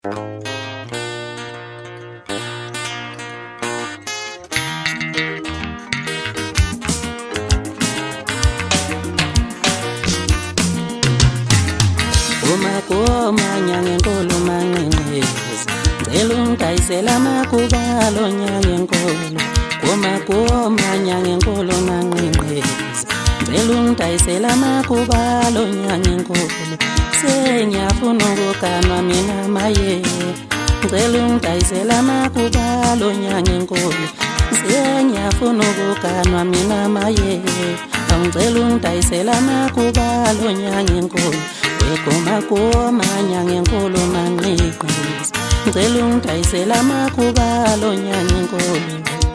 Umakoma nyangenkulu manqenqezi ngicela ungidayisela amakubalo nyangenkulu. Umakoma nyangenkulu manqenqezi ngicela ungidayisela amakubalo nyangenkulu. Sengiyafuna ukuganwa mina maye, ngicela ungidayisela amakubalo nyangenkulu. Sengiyafuna ukuganwa mina maye, ngicela ungidayisela amakubalo nyangenkulu. Wekomakoma nyangenkulu manqenqezi ngicela ungidayisela amakubalo nyangenkulu.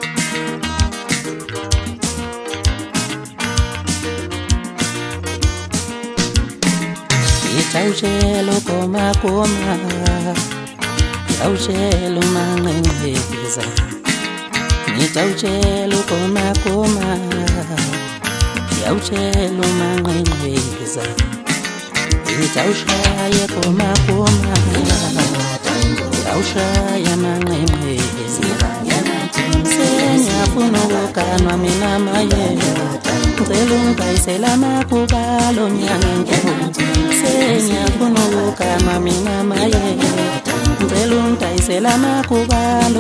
Ngitawushela ukomakoma, ngitawushela umanqenqeza, ngitawushela ukomakoma, ngitawushela umanqenqeza. Ngitawushaya komakoma, ngitawushaya manqenqezi. Sengiyafuna ukuganwa mina maye, ngicela ungidayisela amakubalo nyangenkulu. Sengiyafuna ukuganwa mina maye, ngicela ungidayisela amakubalo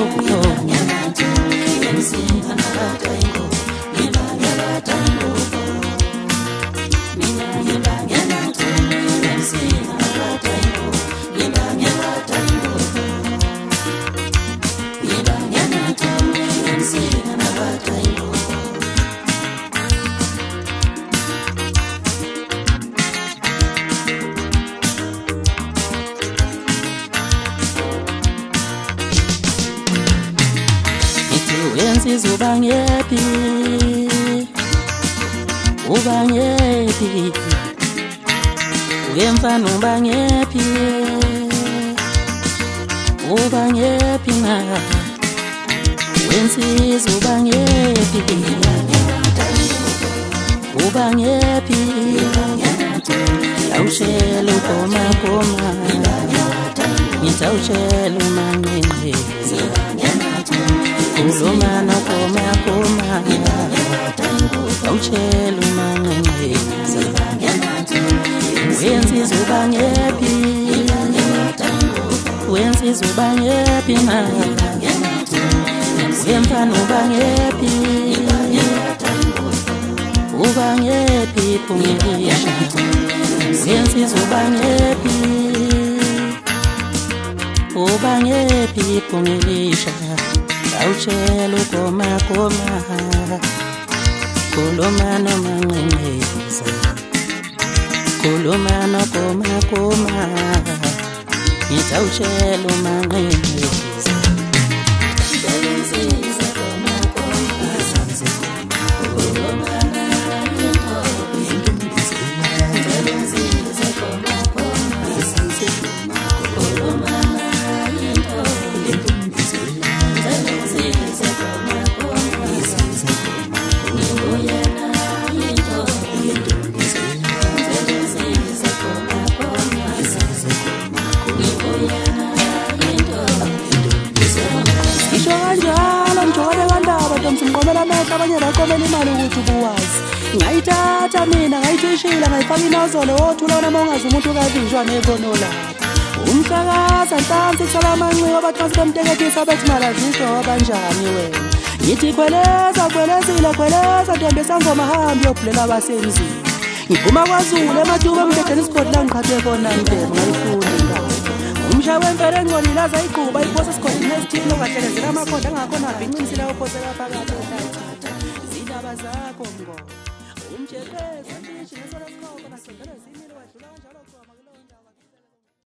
Wensiza ubangephi, ubangephi, wemfana ubangephi, ubangephi na, wensiza ubangephi, ubangephi, ngitawushela ukomakoma, ngitawushela umanqenqezi. Khuluma nokomakoma, ngitawushela umanqenqezi. Wensiza ubangephi, wensiza ubangephi na, wemfana ubangephi, ubangephi phungelisha. Wensiza ubangephi, ubangephi phungelisha. Ngitawushela ukomakoma, khuluma nomanqenqezi, khuluma nokomakoma, ngitawushela umanqenqezi. Ngomela amehlo abanye baqomela imali ukuthi ubuwazi. Ngayithatha mina ngayithishila ngayifaka inozolo wothula wona mongazi umuntu kavinjwa nekono lapha. Umhlakaza ntansi kuthola amanxiwa abathwasi bemtekethisa bethi malazisho abanjani wena. Ngithi khweleza khwelezile khweleza ntombi esangoma hambi yobhulela abasemzini. Ngiphuma kwaZulu eMatuba emdedeni isigodi la ngiqhathe khona ndebe ngayifunda ingane. Umsha wemfere engcolile aza iquba iphosa esigodini nesithini ongahlelezela amakhoda angakhona abhinqinisile ophoseka phakathi ehlathini. Zindaba zakho mngoma. Umjeqeza mbishi nesona sikhoko nasondela zimile wadlula kanjalo.